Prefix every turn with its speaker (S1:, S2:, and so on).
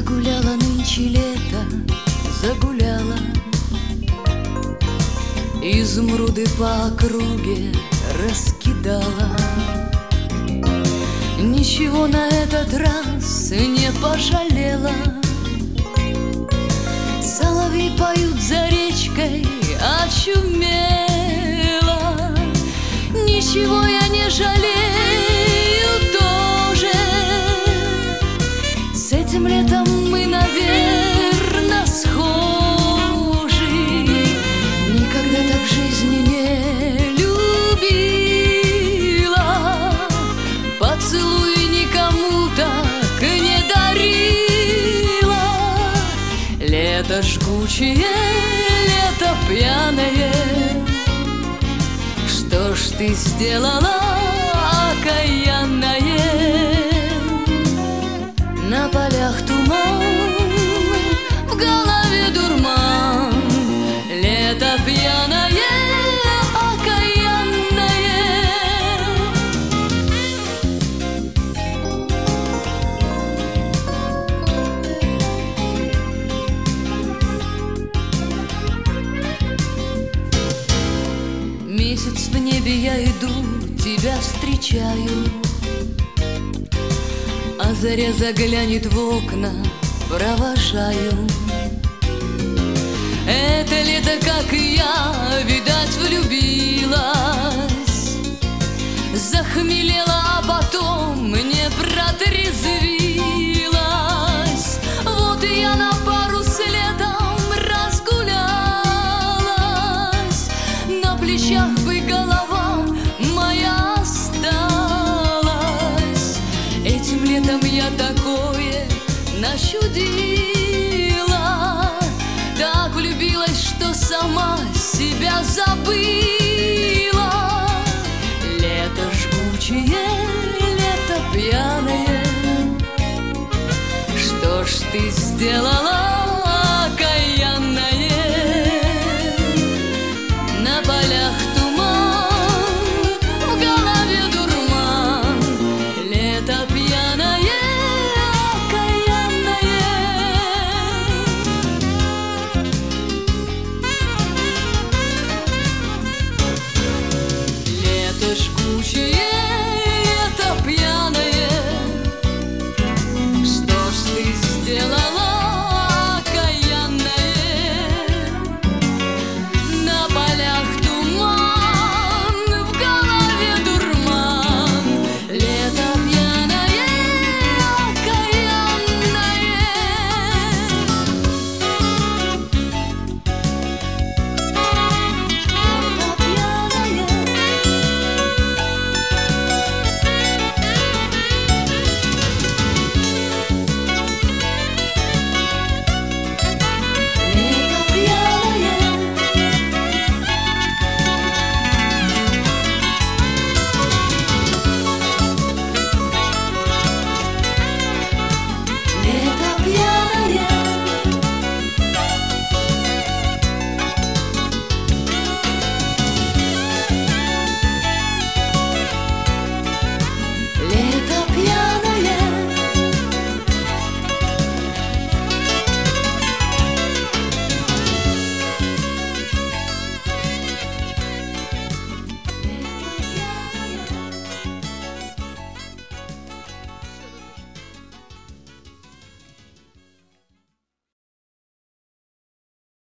S1: Загуляла нынче лето, загуляла, изумруды по округе раскидала. Ничего на этот раз не пожалела. Соловьи поют за речкой, очумела. Ничего я не жалею тоже. С этим летом мы, наверно, схожи. Никогда так в жизни не любила. Поцелуй никому так не дарила. Лето жгучее, лето пьяное. Что ж ты сделала, окаянное? На полях туман, в голове дурман. Лето пьяное, окаянное. Месяц в небе, я иду, тебя встречаю. А заря заглянет в окна, провожаю. Это лето, как и я, видать, влюбилась. Захмелела, а потом не протрезвилась. Вот и я на пару с летом разгулялась. На плечах бы голова моя осталась. Этим летом я такое начудила. Так влюбилась, что сама себя забыла. Лето жгучее, лето пьяное. Что ж ты сделала,